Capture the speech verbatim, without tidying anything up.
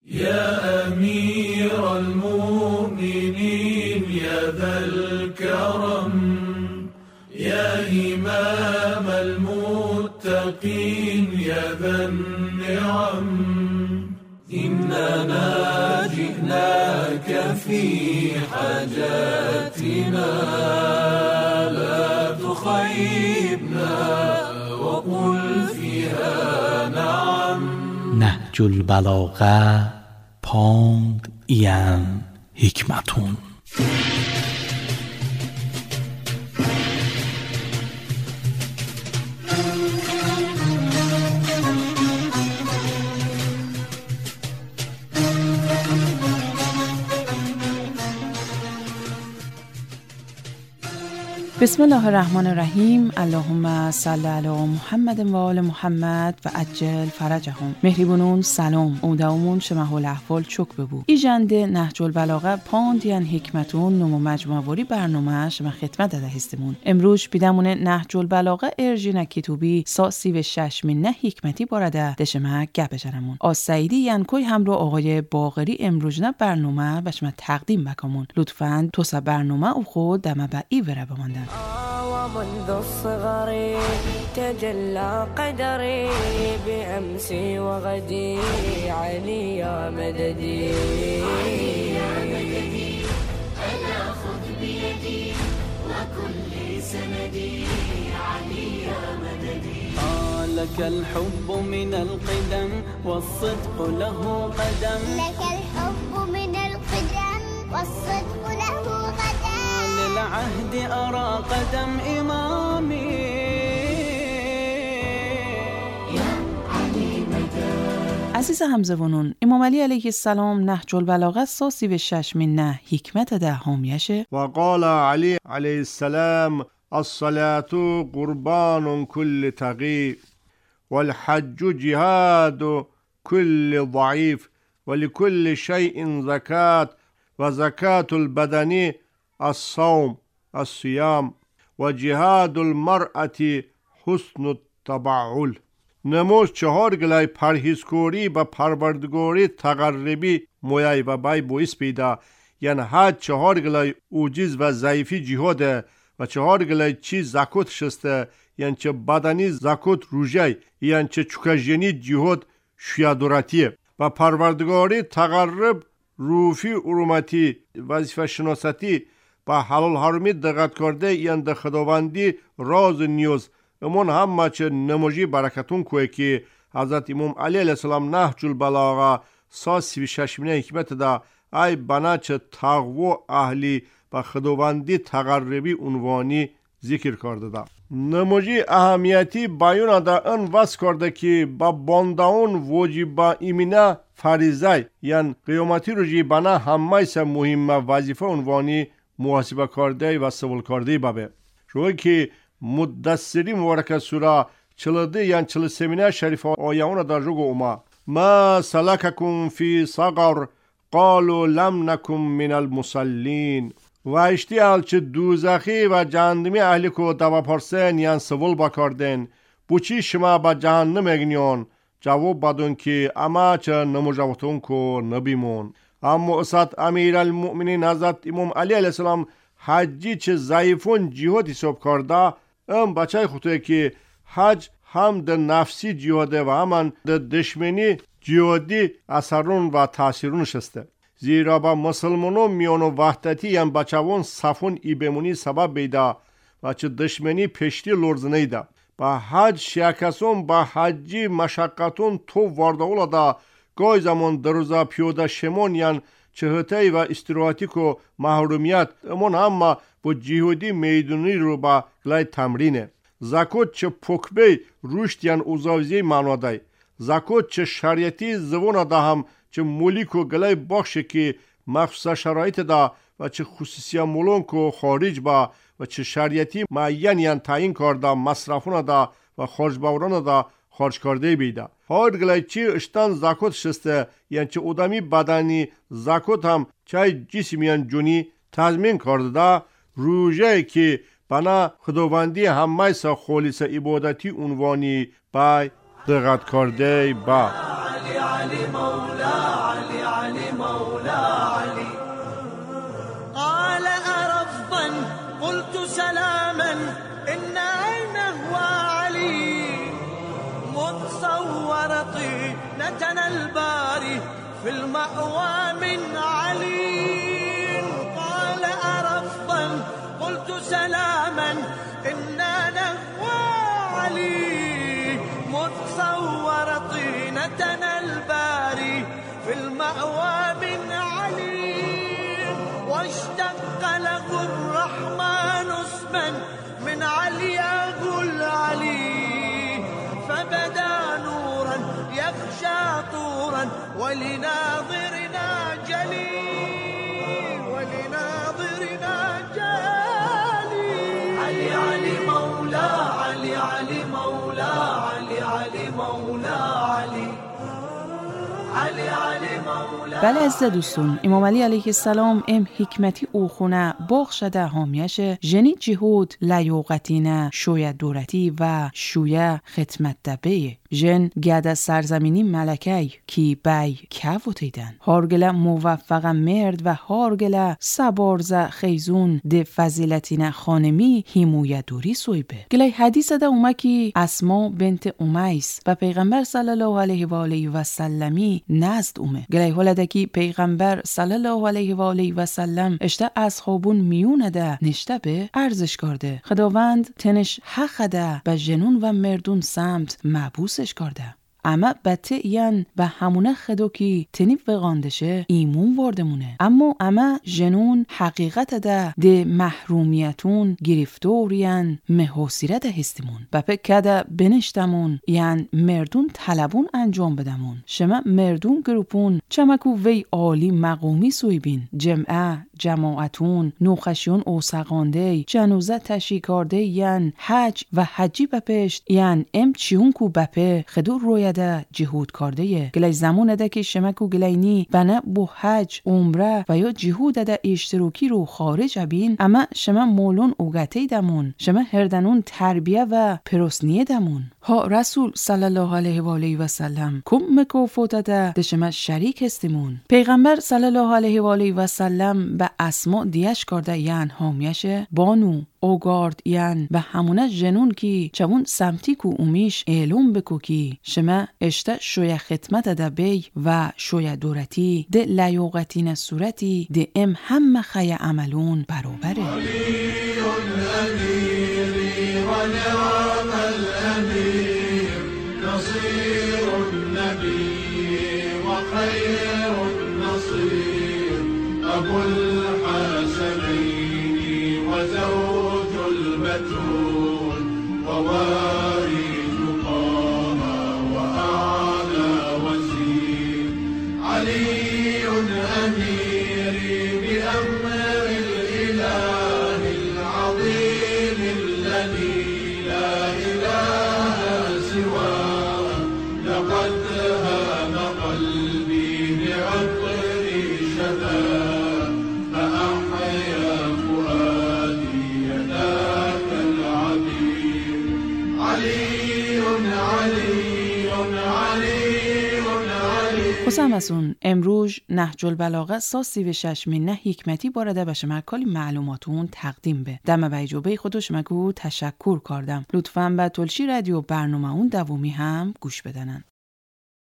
يا أمير المؤمنين يا ذا الكرم يا إمام المتقين يا ذا النعم إننا جئناك في حاجاتنا لا تخيبنا وقل فيها نعم. نهج البلاغه پاند این حکمتون. بسم الله الرحمن الرحیم. اللهم صل علی محمد و آل محمد و عجل فرجهم. مهریبونون سلام. اوداومون شمه الاحوال چوک ببو. ایجنده نهج البلاغه پاندین حکمتون نمو مجموعوری برنامه شما خدمت داده هستمون. امروز بیدمون نهج البلاغه ارژین کتوبی ساسی و شش من نه حکمتی بارده دشمه گپ بجنمون. آس سعیدی ینکوی همراه آقای باقری امروز نه برنامه و شما تقدیم بکامون. لطفاً توسا برنامه او خود دمه با ای وره بماندن. ومنذ الصغر تجلى قدري بأمسي وغدي علي يا مددي أنا خذ بيدي وكل سندي علي يا مددي. لك الحب من القدم والصدق له قدم لك الحب من القدم والصدق له قدم للعهد أرى قدم إمامي عزیز همزبانون، امام علی علیه السلام نهج البلاغه ساسی و شش من نه حکمت ده هامیشه و قال علی علیه السلام الصلاة قربان كل تقی والحج جهاد كل ضعيف ولكل شيء زكاة وزكاة البدن الصوم الصيام وجهاد المرأة حسن التبعل. نموز چهار گلای پرهیزکاری و پروردگاری تقربی مویای و بای بویس پیدا، یعنی حد چهار گلای اوجیز و ضعیفی جهاده و چهار گلای چی زکوت شسته، یعنی چه بدنی زکوت روژه، یعنی چه چکجنی جهاد شیادوراتیه و پروردگاری تقرب روفی ارومتی وظیفه شناستی با حلال حرمی دقت کرده، یعنی ده خداوندی راز نیوز امون هم چه نموجی برکتون کوه که حضرت امام علی علیه السلام نهج البلاغه ساسی و ششمینه حکمت دا ای بنا چه تقوی اهلی و خداوندی تقربی عنوانی ذکر کرده دا. نموجی اهمیتی بیان دا ان وصف کرده که با بانداون واجب ایمینه فریضه، یعنی قیامتی رو جی بنا همه سه مهمه وظیفه عنوانی محاسبه کرده و سوال کرده بابه. شوی که مدثری مبارک سوره چلده یعنی چل سمینه شریفه آیه در جوگ اوما ما سلککم فی سقر قالوا لم نکن من المصلین و اشتی الچه دوزخی و جهنمی اهلی کو دوا پرسن یعنی سوال بکردن بوچی شما با جهنم اگنیون جواب بدون که اما چه نموجوتون کو نبیمون. اما اسد امیر المؤمنین حضرت امام علی علیه السلام حجی چه ضعیفون جهاد حساب کرده، ام بچه خودتوی که حج هم ده نفسی جهاده و همان ده دشمنی جهادی اثرون و تاثیرون شسته. زیرا با مسلمانو میانو وحدتی یم بچهون صفون ای بمونی سبب بیده و چه دشمنی پشتی لرزنه ده. با حج شیعکسون با حجی مشقتون تو واردهولا ده گای زمان دروزا پیوده شمون ین چهتایی و استراحتی کو محرومیت امون هم با جهادی میدونی رو با گلای تمرینه. زکوت چه پکبی روشت ین اوزاوزی معنادای. زکوت چه شریعتی زوان ده هم چه مولی کو گلای بخشه که مخصوص شرایط ده و چه خصوصی مولون کو خارج با و چه شریعتی معین ین تعیین کرده مصرفون ده و خارج باوران ده خارج کرده بیده. هر گلای چی اشتان زکوت شسته یعنی چه ادمی بدنی زکوت هم چه جسمیان جونی تضمین کرده ده روژه که بنا خداوندی همه سا خالص عبادتی عنوانی بای دقت کرده با علی علی مولا علی قلت سلاما إن عينه وعلي متصور طينتنا الباري في المأوى من علي قال أرفضا قلت سلاما إن نهوى علي متصور طينتنا الباري في المأوى من علي واشتق له الرحمن اسما من علياه العلي فبدا نورا يخشى طورا ولناظرنا جلي ولناظرنا جلي علي علي مولا علي علي مولا علي علي مولا علي علي علي مولا. بله عزیز دوستون، امام علی علیه السلام ام حکمتی او خونه بخشده هامیش جنی جهود لیوقتینه شویه دورتی و شویه خدمت دبه جن گد سرزمینی ملکی کی بی که وتیدن هارگله موفق مرد و هارگله سبارزه خیزون ده فضیلتین خانمی هیمویه دوری سویبه گلی حدیث ده اومکی اسما بنت امیس و پیغمبر صلی الله علیه و آله و سلمی نزد اومه گلی هولدکی پیغمبر صلی الله علیه و آله و سلم اشته اصحابون میونه ده نشته به ارزش کرده خداوند تنش حق ده به جنون و مردون سمت محبوسش کرده اما بته یان به همونه خدو کی تنیب وقاندشه ایمون واردمونه اما اما جنون حقیقت ده ده محرومیتون گرفتورین مهوسیره ده هستمون بپه کده بنشتمون یان مردون طلبون انجام بدمون شما مردون گروپون چمکو وی عالی مقومی سویبین جمعه جماعتون نوخشیون اوسقانده جنوزه تشیکارده یان حج و حجی بپشت یان ام چیون کو بپه خدو روی ده جهود کرده گلی زمان ده که شمکو گلینی بنا بو حج عمره و یا جهود ده اشتراکی رو خارج بین اما شما مولون اوگته دمون شما هردنون تربیه و پروسنیه دمون ها رسول صلی الله علیه و آله و سلم کم مکافات ده ده شما شریک هستمون پیغمبر صلی الله علیه و آله و سلم به اسما دیش کرده یان هامیشه بانو اوگارد یان به همونه جنون کی چون سمتی کو اومیش اعلوم بکو کی شما اشته شوی خدمت ده بی و شوی دورتی ده لیوقتین صورتی ده ام هم خی عملون برابره علی الامیری و نعم الامیر نصیر النبی و خیر النصیر ابو الحسنین و زوج البتول و وارث طه و اعلی وزیر علی امیری بامر الاله العظیم الذي لا اله سواه لقد هان قلبي بعطر شذاه فأحيا فؤادي ذاك العبير علي علي علي علي. خسامسون امروز نهج البلاغه ساسی و ششمی نه حکمتی بارده به شما کلی معلوماتون تقدیم به دم بیجوبه خودش مگو تشکر کردم لطفاً به تلشی رادیو برنامه اون دومی هم گوش بدنن.